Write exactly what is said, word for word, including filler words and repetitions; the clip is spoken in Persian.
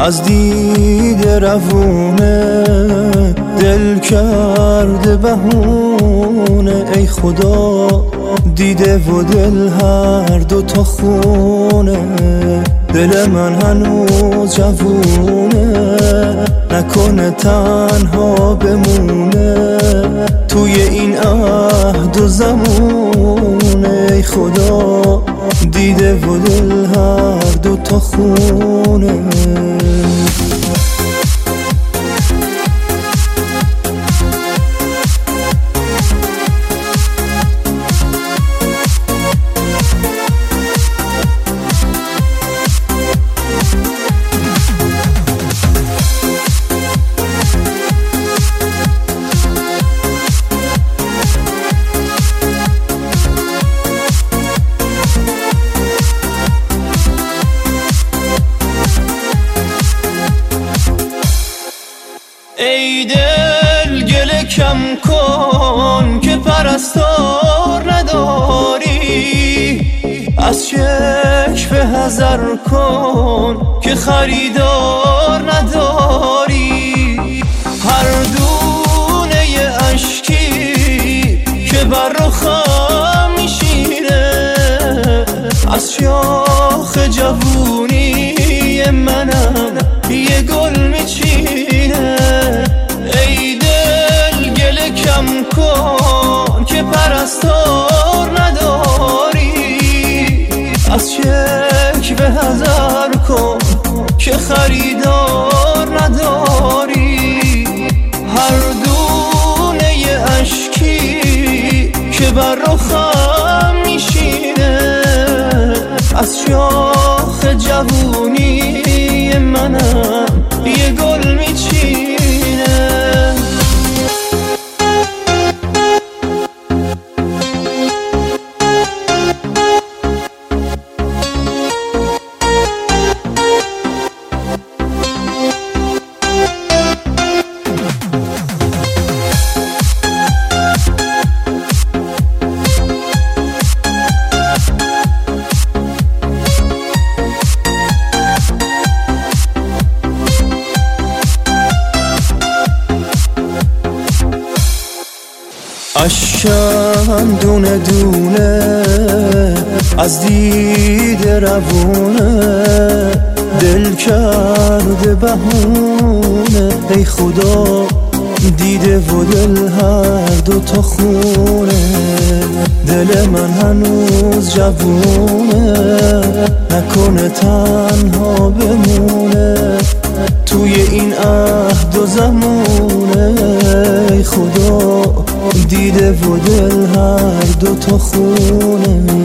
از دید روونه دل کرده بهونه. ای خدا دیده و دل هر دو تا خونه. دل من هنوز جوونه نکنه تنها بمونه توی این عهد و زمونه. ای خدا دیده و دل هر دو تا خونه. ای دل گله کم کن که پرستار نداری، از شکف حذر کن که خریدار نداری. هر دونه اشکی که بر رخم میشینه از شاخ جوونی منم یه گل میچینه. ای دل گله کم کن که پرستار نداری، از شکوه حذر کن که خریدار نداری. هر دونه اشکی که بر رخم میشینه از شاخ جوونی منم یه گل میچینه. اشکم دونه دونه از دید روونه دل کرده بهونه. ای خدا دیده و دل هر دو تا خونه. دل من هنوز جوونه نکنه تنها بمونه توی این عهد و زمونه. ای خدا دیده و دل هر دو تا خونه.